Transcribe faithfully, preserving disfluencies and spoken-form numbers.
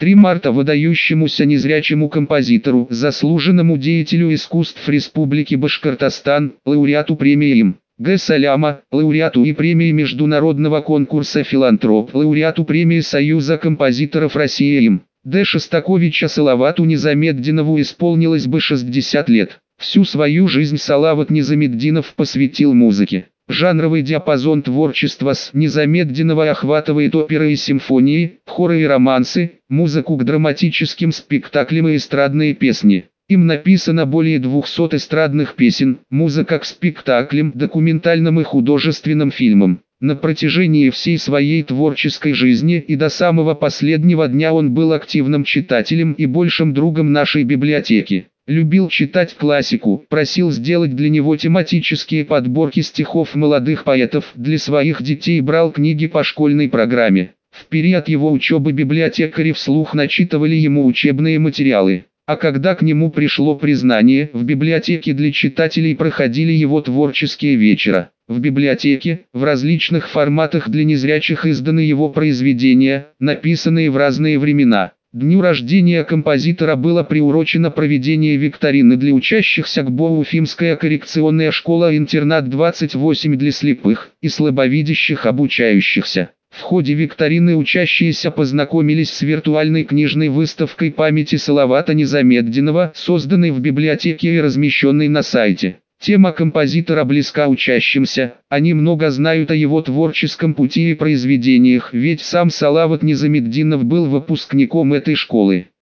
три марта выдающемуся незрячему композитору, заслуженному деятелю искусств Республики Башкортостан, лауреату премии им. Г. Саляма, лауреату и премии международного конкурса «Филантроп», лауреату премии Союза композиторов России им. Д. Шостаковича Салавату Низаметдинову исполнилось бы шестьдесят лет. Всю свою жизнь Салават Низаметдинов посвятил музыке. Жанровый диапазон творчества с Низаметдинова охватывает оперы и симфонии, хоры и романсы, музыку к драматическим спектаклям и эстрадные песни. Им написано более двухсот эстрадных песен, музыка к спектаклям, документальным и художественным фильмам. На протяжении всей своей творческой жизни и до самого последнего дня он был активным читателем и большим другом нашей библиотеки. Любил читать классику, просил сделать для него тематические подборки стихов молодых поэтов, для своих детей брал книги по школьной программе. В период его учебы библиотекари вслух начитывали ему учебные материалы. А когда к нему пришло признание, в библиотеке для читателей проходили его творческие вечера. В библиотеке, в различных форматах для незрячих изданы его произведения, написанные в разные времена. Дню рождения композитора было приурочено проведение викторины для учащихся ГБО Уфимская коррекционная школа-интернат двадцать восемь для слепых и слабовидящих обучающихся. В ходе викторины учащиеся познакомились с виртуальной книжной выставкой памяти Салавата Низаметдинова, созданной в библиотеке и размещенной на сайте. Тема композитора близка учащимся, они много знают о его творческом пути и произведениях, ведь сам Салават Низаметдинов был выпускником этой школы.